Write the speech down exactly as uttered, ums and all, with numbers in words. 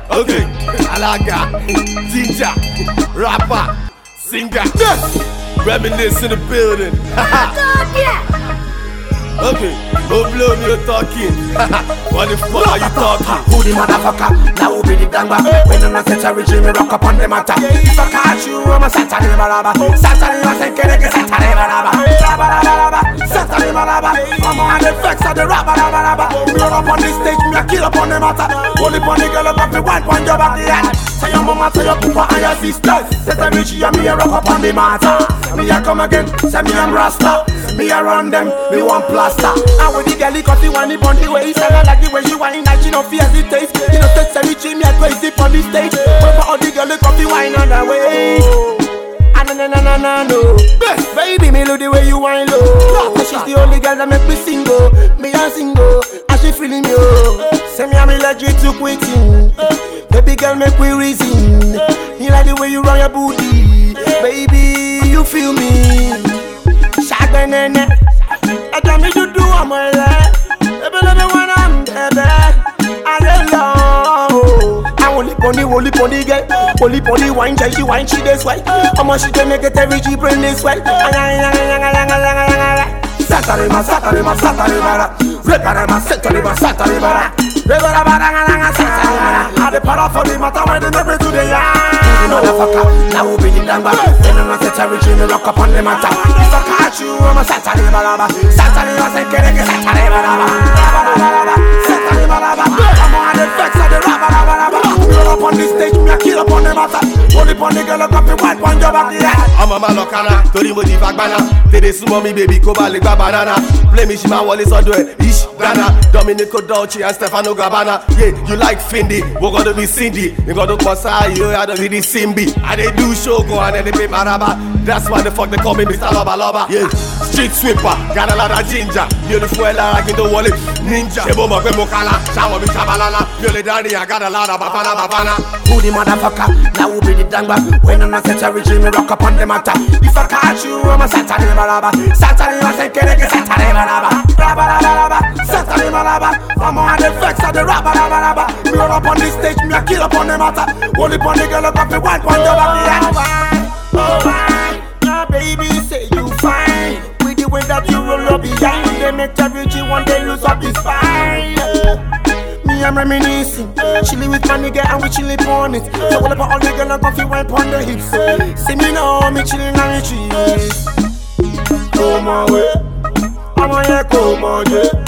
Okay, Alaga, Ginger, rapper, singer. Yes! Reminisce in the building. Okay, don't blow me, you're talking. What the fuck are you talking? Who the motherfucker? Now who be the dangba? When I'm not set a regime, me rock up on the matter. If I catch you, I'm a Saturday Maraba. Saturday, I say, get it, Saturday Maraba. Saturday Maraba. I'm on the effects of the rapper. Me run up on this stage, me a kill up on the matter. Only on the girl up me one point job at the end. Say your mama, say your papa and your sisters. Set a regime, me a rock up on the matter. Me a come again, say me I'm Rasta. Me a run them, me one plaster. And when the girl he cut the one on the way, he said I like the way she whine like she no fear hesitate. You know sex every tree me a crazy on the stage. When for all the girl he cut the wine on the way. Ah na na na na na no. Baby me love the way you whine low. Cause she's the only girl that make me single. Me a single, and she feeling me oh. Say me I'm allergic to quitting. Baby girl make we reason. You like the way you run your booty. Baby you feel me. Shaganene, I tell me you do I'm my life. Baby, let me when I'm baby. I love. I only pony, only pony girl, only pony wine, she wine, she this way. How much she can make it every she bring this way. Saturday, my Saturday, my Saturday, my Saturday, my Saturday, my Saturday, my I the para for the matter when they never do the yard. Motherfucker, now who be the dangba? When I'm not set a regime, me rock up on the matter. If I catch you, I'm a Saturday Maraba. Saturday, I say, get it, Saturday Maraba. Saturday Maraba. I'm on the effects of the rabba. We run up on this stage, me a kill up on the matter. Only on the girl, I got me white one job at the end. I'm a malokana, Tori Modi Fagbana. Tede sumo mi baby, Koba Legba Banana. Play me Shima Wallace on the Ish, Ghana. Dominico Dolce and Stefano Gabbana. Yeah, you like Fendi, we're gonna be Cindy. You gotta Masai, you had to be the Simbi. And they do Shogo and then they pay Maraba. That's why the fuck they call me Mister Loba Loba. Yeah, street sweeper, got a lot of ginger. Beautiful like in the wallet, ninja. Shebo Magwe Mokala, Shawa Bishabalana. Yole Dani, I got a lot of Bafana Bafana. Who the motherfucker? Now who be the dangba? When I'm not set a regime, me rock up on the matter. If I catch you, I'm a Saturday Maraba. Saturday, I say, get it, Saturday Maraba. Saturday Maraba. I'm on the effects of the rabba. Me run up on this stage, me a kill up on the matter. Only on the girl, I got me one point job at the end. Oh my, now baby say you fine. With the way that you roll up behind, they make every G one day lose up his spine. Me I'm reminiscing, chilling with my nigga and we chilling on it. So all about all the girl and coffee wine on the hips. See me now, me chilling on the trees. Come on way, I'm on here, come on yeah.